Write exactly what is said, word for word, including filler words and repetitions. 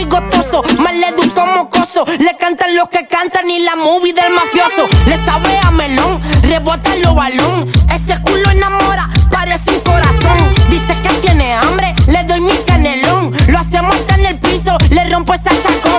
y gotoso, mal le educo mocoso. Le cantan los que cantan y la movie del mafioso. Le sabe a melón, rebota los balón. Es